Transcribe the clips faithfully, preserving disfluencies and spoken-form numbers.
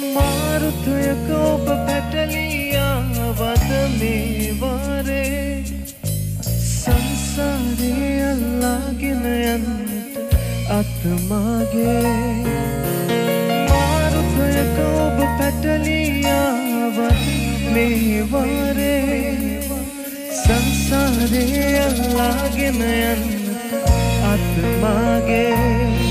මාරුතයක ඔබ පැටලියා වද මේ වාරේ සංසාරේ අල්ලාගෙන යන්නට අත්මාගේ මාරුතයක ඔබ පැටලියා වද මේ වාරේ සංසාරේ අල්ලාගෙන යන්නට අත්මාගේ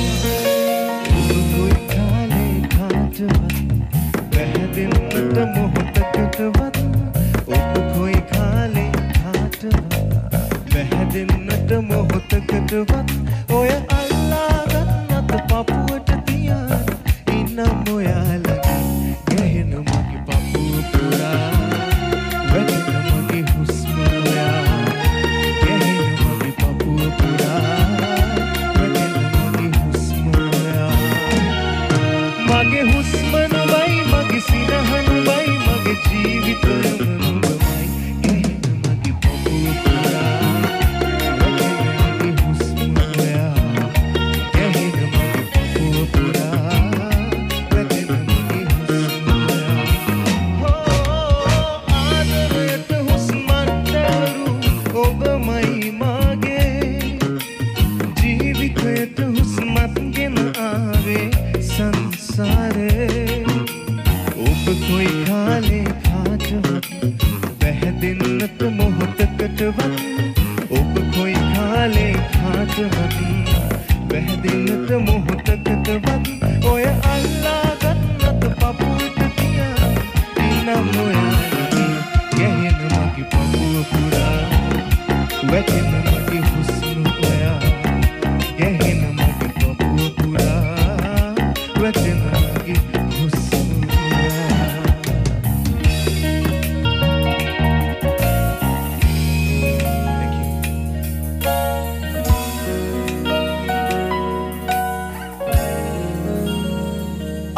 පැහැදෙන්නට මොහොතකටවත් ඔබ කොයි කාලේ කාටවත් පැහැදෙන්නට මොහොතකටවත් ඔය අල්ලා ගන්නත් පපුවට තියන ඉන්නම් ඔයාලගේ ගැහෙන මගේ පපුව පුරා වැටෙන මගේ හුස්ම ඔයා ගැහෙන මගේ පපුව පුරා වැටෙන මගේ හුස්ම ඔයා මගේ හුස්ම නොවයි මගේ සිනහන වයි මගේ ජීවිතයම නුඹමයි ගැහෙන මගේ පපුව පුරා වැටෙන මගේ හුස්ම ඔයා ගැහෙන මගේ පපුව පුරා වැටෙන මගේ හුස්ම ඔයා ආදරයට හුස්මන්ට ඔබමයි මාගේ ජීවිතයට හුස්මත් ගෙන ආවේ සංසාරේ ඔබ කොයි කාලේ කාටවත් පැහැදෙන්නට මොහොතකටවත් ඔබ කොයි කාලේ කාටවත් පැහැදෙන්නට මොහොතකටවත් ඔය අල්ලා ගන්නත් පපුවට තියන ඉන්නම් ඔයාලගේ ගැහෙන මගේ පපුව පුරා වැටෙන මගේ හුස්ම ඔයා ගැහෙන මගේ පපුව පුරා වැටෙන